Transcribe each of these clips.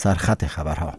سرخط خبرها.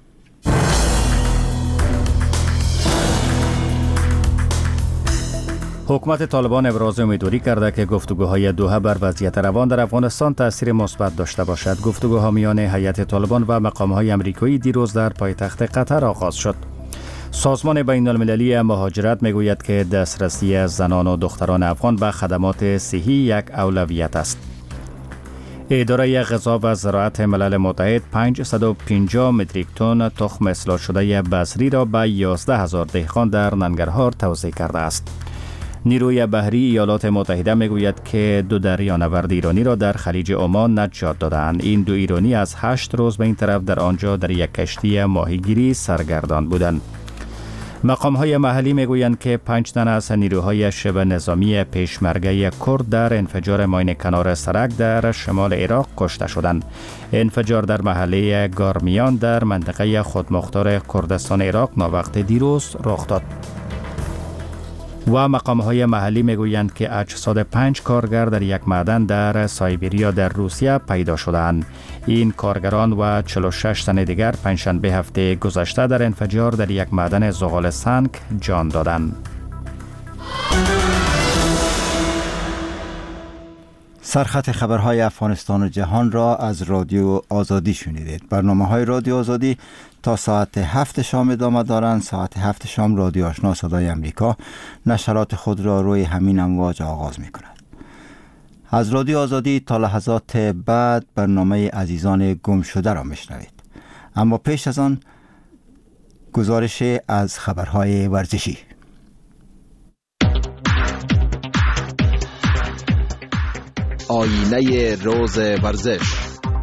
حکومت طالبان ابراز امیدواری کرده که گفتگوهای دوحه بر وضعیت روان در افغانستان تأثیر مثبت داشته باشد. گفتگوها میان هیئت طالبان و مقامهای آمریکایی دیروز در پایتخت قطر آغاز شد. سازمان بین المللی مهاجرت میگوید که دسترسی زنان و دختران افغان به خدمات صحی یک اولویت است. اداره غذا و زراعت ملل متحد 550 متریک تن تخم اصلاح شده بذری را به 11,000 دهقان در ننگرهار توزیع کرده است. نیروی بحری ایالات متحده میگوید که 2 دریانورد ایرانی را در خلیج عمان نجات دادند. این 2 ایرانی از 8 روز به این طرف در آنجا در یک کشتی ماهیگیری سرگردان بودند. مقام‌های محلی میگویند که 5 تن از نیروهای شبه نظامی پیشمرگه کرد در انفجار ماین کنار سرک در شمال عراق کشته شدند. انفجار در محله گارمیان در منطقه خودمختار کردستان عراق ناوقت دیروز رخ داد. و مقام‌های محلی میگویند که اجساد 5 کارگر در یک معدن در سایبریا در روسیه پیدا شدند. این کارگران و 46 تن دیگر پنجشنبه هفته گذشته در انفجار در یک معدن زغال سنگ جان دادند. سرخط خبرهای افغانستان و جهان را از رادیو آزادی شنیدید. برنامه‌های رادیو آزادی تا ساعت 7 شام ادامه دارند. ساعت 7 شام رادیو آشنا صدای امریکا نشرات خود را روی همین امواج آغاز می‌کند. از رادیو آزادی تا لحظات بعد برنامه عزیزان گم شده را میشنوید. اما پیش از آن گزارش از خبرهای ورزشی. آینه روز ورزش.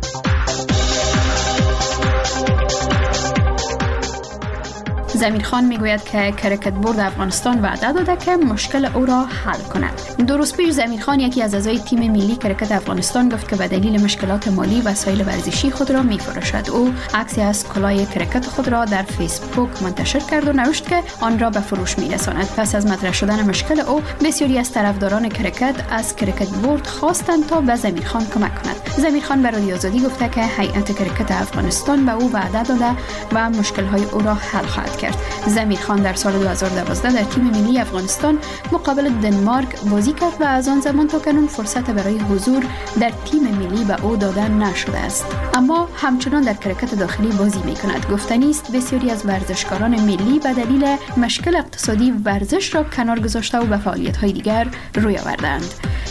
زمیر خان میگوید که کرکت بورد افغانستان وعده داده که مشکل او را حل کند. 2 روز پیش زمیر خان، یکی از اعضای تیم ملی کرکت افغانستان، گفت که به دلیل مشکلات مالی وسایل ورزشی خود را میفروشد. او عکسی از کلاه کرکت خود را در فیسبوک منتشر کرد و نوشت که آن را به فروش میرساند. پس از مطرح شدن مشکل او، بسیاری از طرفداران کرکت از کرکت بورد خواستند تا به زمیر خان کمک کند. زمیر خان به رادیو آزادی گفته که هیئت کرکت افغانستان به او وعده داده و مشکل‌های او را حل خواهد کرد. زمیر خان در سال 2012 در تیم ملی افغانستان مقابل دنمارک بازی کرد و از آن زمان تا کنون فرصت برای حضور در تیم ملی به او داده نشده است. اما همچنان در کرکت داخلی بازی می‌کند. گفتنی است بسیاری از ورزشکاران ملی به دلیل مشکل اقتصادی ورزش را کنار گذاشته و به فعالیت‌های دیگر روی آوردند.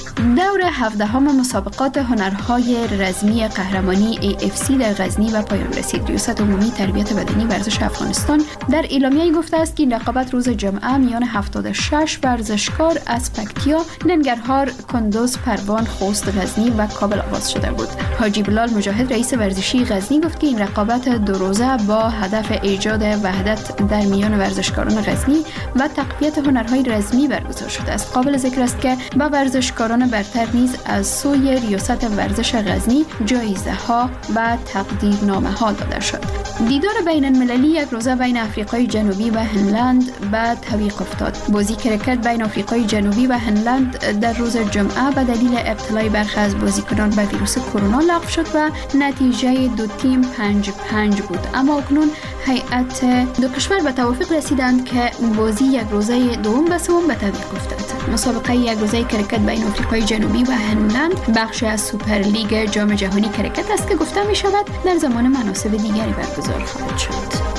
دور 17ام مسابقات هنرهای رزمی قهرمانی AFC در غزنی و پایان رسید. ریاست عمومی تربیت بدنی ورزش افغانستان در اعلامیه گفته است که این رقابت روز جمعه میان 76 ورزشکار از پکتیا، ننگرهار، کندوز، پروان، خوست، غزنی و کابل آغاز شده بود. حاجی بلال مجاهد، رئیس ورزشی غزنی، گفت که این رقابت 2 روزه با هدف ایجاد وحدت در میان ورزشکاران غزنی و تقویت هنرهای رزمی برگزار شده است. قابل ذکر است که با ورزشکاران برتر نیز از سوی ریاست ورزش غزنی جایزه ها و تقدیرنامه ها داده شد. دیدار بین المللی یک روزه بین آفریقای جنوبی و هنلند به تعویق افتاد. بازی کرکت بین آفریقای جنوبی و هنلند در روز جمعه به دلیل ابتلای برخی از بازیکنان به ویروس کرونا لغو شد و نتیجه 2 تیم 5-5 بود. اما اکنون هیئت 2 کشور به توافق رسیدند که بازی یک روزه دوم به سوم به تعویق افتد. مسابقه یک روزه کرکت بین آفریقای جنوبی و هنلند بخشی از سوپر لیگ جام جهانی کرکت است که گفته می شود در زمان مناسب دیگری برگزار خواهد شد.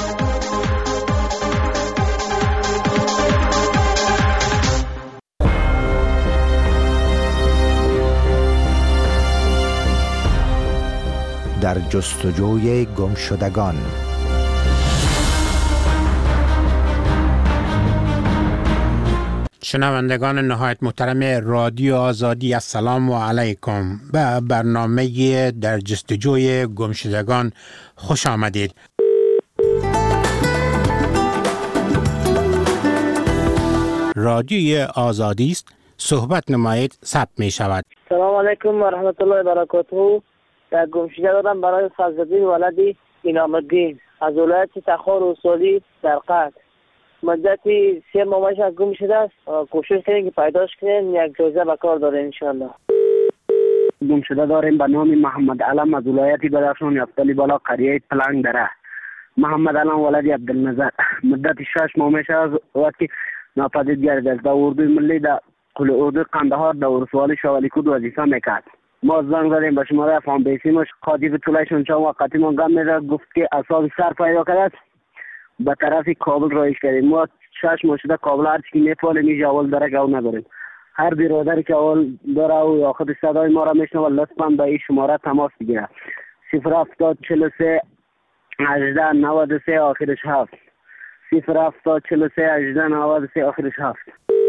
در جستجوی گمشدگان. شنوندگان نهایت محترم رادیو آزادی، السلام علیکم. به برنامه در جستجوی گمشدگان خوش آمدید. رادیوی آزادی است، صحبت نمایید، ثبت می شود. سلام علیکم و رحمت الله و برکاته. در گمشده دادم برای فضل‌الدین ولدی اینام‌الدین از ولایت تخار اصولی در قطر. مدتی 3 ماهش از گم شده است. کوشش کنیم که پیداش کنیم، یک جایزه به کار داره انشالله. گم شده داریم به نام محمد علم از ولایت بدخشان یافتلی بالا قریه پلنگ دره. محمد علم ولد عبدالنظر مدت 6 ماه میشه از وقتی ناپدید گردیده است. در اردوی ملی در کل اردوی قندهار در ولسوالی شوالیکود وظیفه میکرد. ما زنگ زدیم به شماره فام بیسیمش قاطی طولایشون چند وقتی ما گم میده گفت که اصاب سر پیدا کرده است به طرف کابل رایش کردیم. ما 6 ماه شده کابل هر چی میپاله میشه اول داره گو نداریم. هر برادری که اول داره و یا خود صدای ما را میشنوه لطفا به این شماره تماس بگیره 07043 18 93 آخرش 7 07043 18 93 آخرش 7.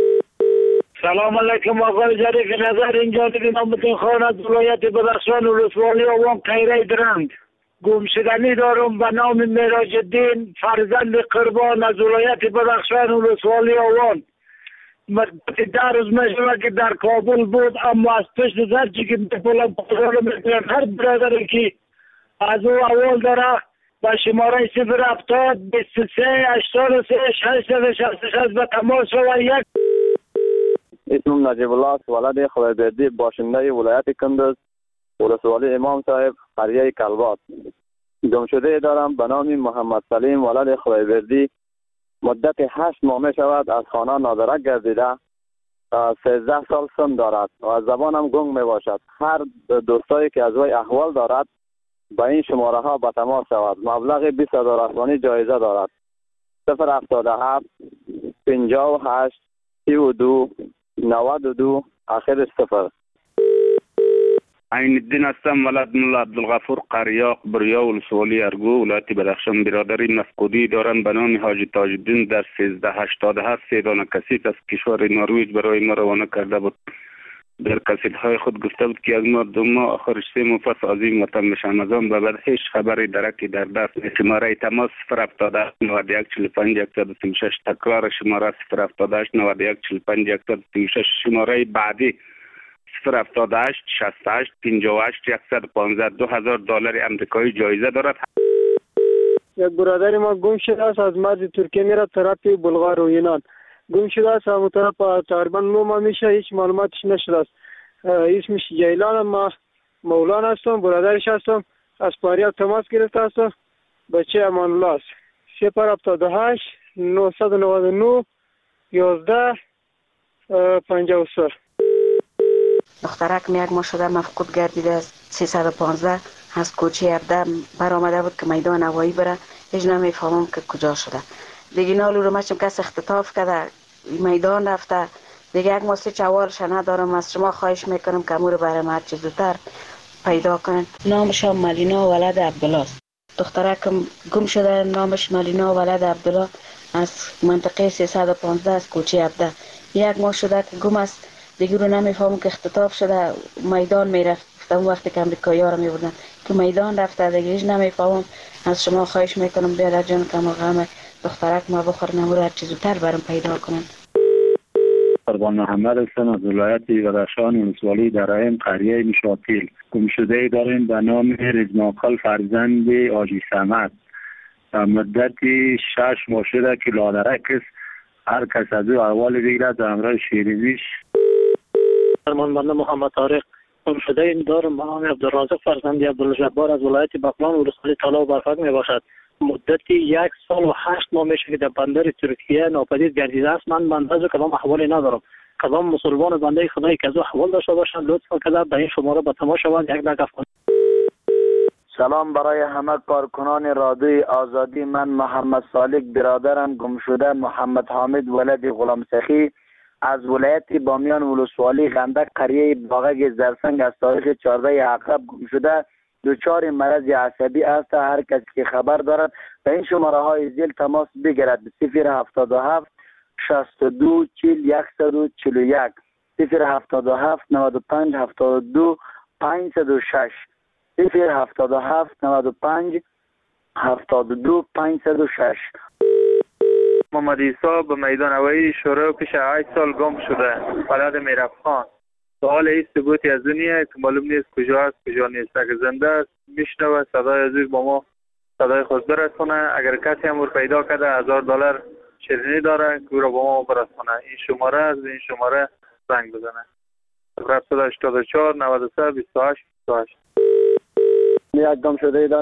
سلام علیکم آقای ظریف نظر، اینجا دیگه نامتون خان از ولایت بدخشان ولسوالی آوان قیره درند. گمشدنی دارم به نام معراج الدین فرزند قربان از ولایت بدخشان ولسوالی آوان. مدت 10 روز میشوه که در کابل بود، اما از پشت زرچی که میپولم پاسال میکنم هر برادری که از او اول داره با شماره 070 23 83 666 به تماس شوه. یک اسمم نجیب الله است، ولد خدایبردی، باشنده ولایت کندز ولسوالی امام صاحب قریه کلبات. گمشده دارم به نام محمد سلیم ولد خدایبردی. مدت 8 ماه می شود از خانه نادرک گردیده. 13 سال سن دارد و از زبانم گنگ می باشد. هر دوستایی که از وی احوال دارد با این شماره ها به تماس شود. مبلغ 20,000 افغانی جایزه دارد. 077 58 32 92 آخرش 0. عین الدین هستم، ولد ملا عبدالغفور قریاق بریا ولسوالی ارگو ولایت بدخشان. برادری مفقودی دارند به نام حاجی تاج الدین در 1387 سیدان کثیف از کشور نروژ برای ما روانه کرده بود. در کسیدهای خود گفته بود که از ما 2 ماه آخرش 3 ماه پس عظیم وطن میشم. از آن به بعد هیچ خبری درکی در دست نیست. شماره تماس 078 91 45 136 تکرار شماره 078 91 45 136. شماره بعدی 078 68 58 115 $2000 آمریکایی جایزه دارد. یک برادر ما گم شده است، از مرز ترکیه میره طرف بلغار و یونان. گم شده است، همون طرف تقریبا 9 ماه میشه، هیچ معلوماتش نشده است. اسمش جیلان، ما مولانا هستم، برادرش هستم. از فاریاب تماس گرفته هستم. بچه امان الله است. 078 999 11 53. دخترک یک ماه شده مفقود گردیده است. 315 از کوچه 17 برآمده بود که میدان هوایی بره، هیچ نمیفهمم که کجا شده. دیگه نالو رو مچم کس اختطاف کرده میدان رفته. دیگه یک ماه چوالش ندارم. از شما خواهش میکنم که امور برای ما هرچی زودتر پیدا کنن. نامش ملینا ولد عبدالله است. دخترکم گم شده، نامش ملینا ولد عبدالله از منطقه 315 از کوچه 17. یک ماه شده که گم است. دیگه رو نمیفهمم که اختطاف شده میدان میرفت. اون وقتی که امریکایی ها رو میبردن که میدان رفته، دیگه هیچ نمیفهمم. از شما خواهش میکنم بیادر جان که ما غم دخترک ما بخورن امور هر چی زودتر برام پیدا کنن. قربان محمد هستم از ولایت بدخشان ولسوالی درایم قریه مشاطیل. گمشده داریم به نام رزماقل فرزند حاجی صمد. مدتی 6 ماه شده که لادرک است. هر کس از او احوال بگیرد به همراه شیرینیش. بنده محمد طارق گمشده این دارم به نام عبدالرازق فرزند عبدالجبار از ولایت بغلان ولسوالی طلا و برفک می باشد. مدتی 1 سال و 8 ماه میشه که در بندر ترکیه ناپدید گردیده است. من بنده از کدام احوالی ندارم. کدام مسلمان بنده خدایی که از احوال داشته باشند لطفا که به این شماره به تماس شوند. یک دقیقه کنید. سلام برای همه کارکنان رادیوی آزادی. من محمد صالح برادرم گمشده محمد حامد ولد غلام سخی از ولایت بامیان ولسوالی غندک قریه باغک زرسنگ از تاریخ 14 عقرب گمشده دچار مرض عصبی است. هر کسی که خبر دارد به این شماره های زیر تماس بگیرد. 077 62 40 141 077 95 72 506 077 95 72 506. محمد عیسی به میدان هوایی شروع پیش 8 سال گم شده. ولد میرفخان. سوال هیچ ثبوتی از دنیا که معلوم نیست کجا است کجا نیست. اگر زنده است میشنوه صدای از با ما صدای خود برسونه. اگر کسی امور پیدا کرده $1000 شیرینی داره که او را با ما برسونه. این شماره از این شماره زنگ بزنه. 784 93 28 28. یک گم شده